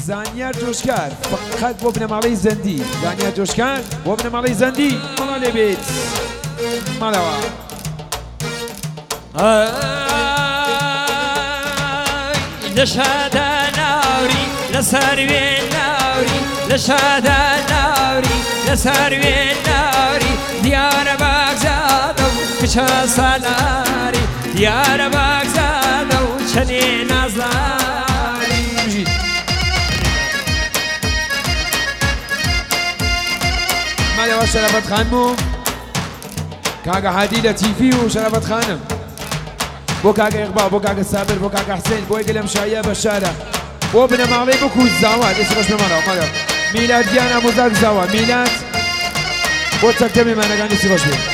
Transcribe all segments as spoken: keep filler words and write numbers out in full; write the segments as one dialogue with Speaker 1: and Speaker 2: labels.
Speaker 1: زانیار جۆشکار فقط بۆ بنەماڵەی زەندی زانیار جۆشکار بۆ بنەماڵەی زەندی مەڵا لێ بێت ماڵەوە
Speaker 2: لە شادە ناوری لەسەر وێ ناوری لە شادە ناوری لەسەر وێ ناوری دیارە باگزادە و کچە سالاری دیارە باگزادە و چەنێ نازاری
Speaker 1: بژیت مالەوە شەرەفەت خانم و کاگە حادی لە تیفی و شەرەفەت خانم بۆ کاگە ئیقبال بۆ کاگە سابر بۆ کاگە حسێن بۆ یەکە لەم شایە بەشارە بۆ بنەماڵەی بکو زاوا دەستی خۆش بمەڵەوە مەڵەوە میلاد گیان ئامۆزار زاوا میلاد بۆ چەکتە میمانەکان دەستی خۆش بێت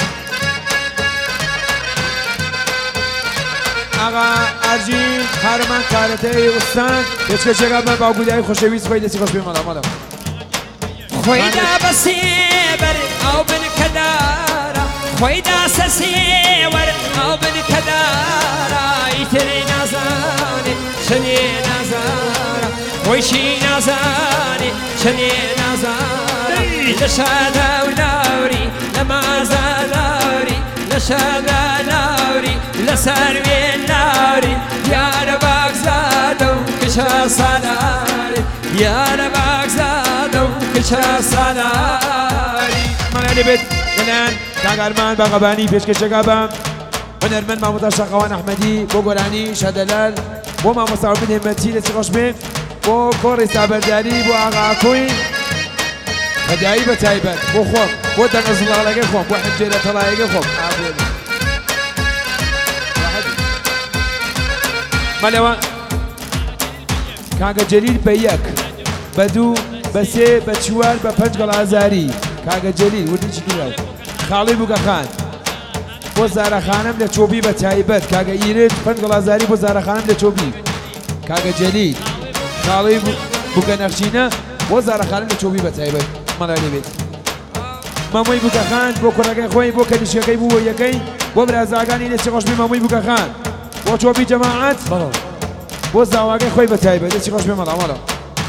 Speaker 1: ئاغا ئاژین قارەمان کارەتەی وستان پێچکەچێکا بە باوگودایی خۆشەویست خۆی دەستی خۆش بێ مەڵەوە مەڵەوە
Speaker 2: خۆیدا بەسێبەر ئەو بنکەدارە خۆیدا سەسێوەر ئەو بنکەدارە ئیترێ نازانێ چەنێ نازارە خۆیشی نازانێ چەنێ نازارە لە شادە و ناوری لە مازە ناوری لە شادە ناوری لەسەر وێ ناوری دیارە باگزادە و کچە سالاری دیارە باگزادە و کچە سالاری
Speaker 1: مەڵێ لێبێت لەلایەن کاگارمان باغەبانی پێشکەشەکە بە هونەرمەند مامۆستا شەقاوان ئەحمەدی بۆ گۆرانی شەدەلال بۆ مامۆستا عوبید هێمەتی دەستی خۆش بێ بۆ کۆڕی سابەرداری بۆ ئاغا ئاکۆی هەدایی بە تایبەت بۆ خۆم بۆ دەنگە زڵاڵەکەی خۆم بۆ حەنجێرە تەڵایەکەی خۆم مەلەوە کاگە جەلیل بە یەک بە دوو بە سێ بە چوار بە پەنج گەڵازاری کاگە جەلیل وردیچی دوورە خاڵی بووکەخان بۆ زارەخانم لە چۆبی بە تایبەت کاگە ئیرت پەنج گەڵازاری بۆ زارەخانم لە چۆبی کاگە جەلیل خاڵی بووکە نەخشینە بۆ زارەخانم لە چۆبی بە تایبەت مەڵا لێبێت مامۆی بووکەخان بۆ کوڕەکەی خۆی بۆ کەنیشەکەی بوو یەکەی بۆ برازاگانی دەستی خۆشبی مامۆی بووکەخان بۆ چۆبی جەماعەت بۆ زاواگەی خۆی بە تایبەت دەستی خۆش بێ مەڵا مەڵا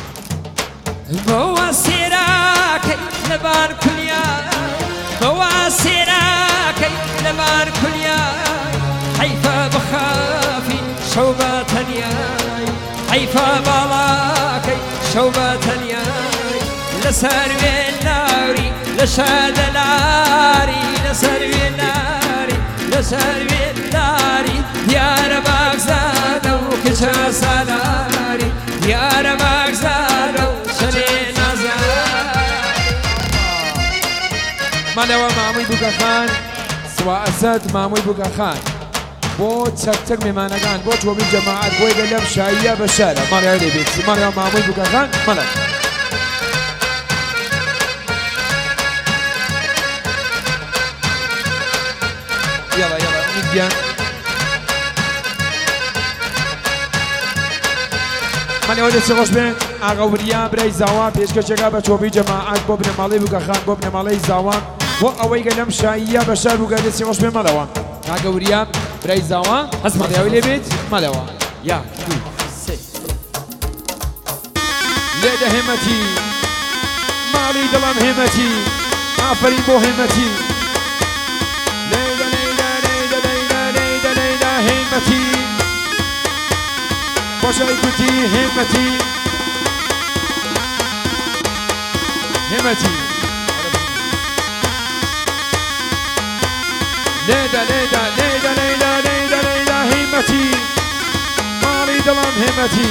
Speaker 2: بۆوە سێراکەی لەبار کولیای بۆوە سێراکەی لەبار کولیای حەیفە بخافی شەو بە تەنیای حەیفە باڵاکەی شەو بە تەنیای لەسەر وێ ناوری لە شادەلاری لەسەر وێ ناری لەسەر وێ ناری دیارە باگزادە و کچە سالاری دیارە باگزادە و چەنێ نازاری
Speaker 1: مالەوە مامۆی بووکەخان سوا ئەسەد مامۆی بووکەخان بۆ چەکچەک میمانەکان بۆ چۆبی جەماعەت بۆی گە لەم شاییە بە شارە ماڵیاوە لێبێت ماڵیاوە مامۆی بووکەخان مەڵە یاڵا یاڵا میدیان مالەوە دەستی خۆش بێن ئاغا وریا برای زاوا پێشکەشەکە بە چۆبی جەماعەت بۆ بنەماڵەی بووکەخان بۆ بنەماڵەی زاوا بۆ ئەوەی گە لەم شاییە بە شار بووکە دەستی خۆش بێ مەڵەوە کاگە وریا برای زاوا هەست مەڵیاوی لێبێت مەڵەوە یاک دوو سێ لێدە هێمەتی ماڵی دڵم هێمەتی ئافەرین بۆ هێمەتی لێدە لێدە لێدە لێدە لێدە لێدە هێمەتی بۆشەی کوتی هێمەتی هێمەتی لێدە لێدە لێدە لێدە لێدە لێدە هێمەتی ماڵی دڵم هێمەتی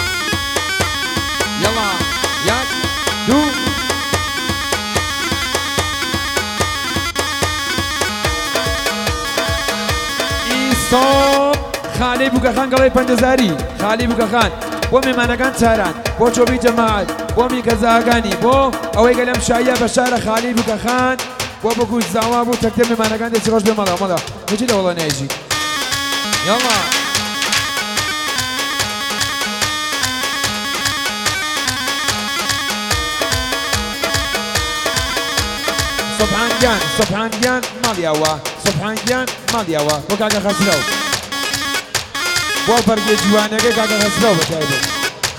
Speaker 1: یەڵا یەک دوو ئیسۆ خالی بووکەخان گەڵی پەنجەزاری خالی بووکەخان بۆ میمانەکان چاران بۆ چۆبی جەماعەت بۆ میکەزاگانی بۆ ئەوەی گە لەم شاییە بە شارە خالی بووکەخان بۆ بگوت زاوا بوو تەکتە میمانەکان دەستی خۆش بێ مەڵەوە مەڵە هیچی لە وەڵە نایژی یاڵا سبحانگیان سبحانگیان ماڵیاوە سبحانگیان ماڵیاوە بۆ کاگە خەسرەو بۆ بەرگێ جوانەکەی کاگە خەسرەو بە تایبەت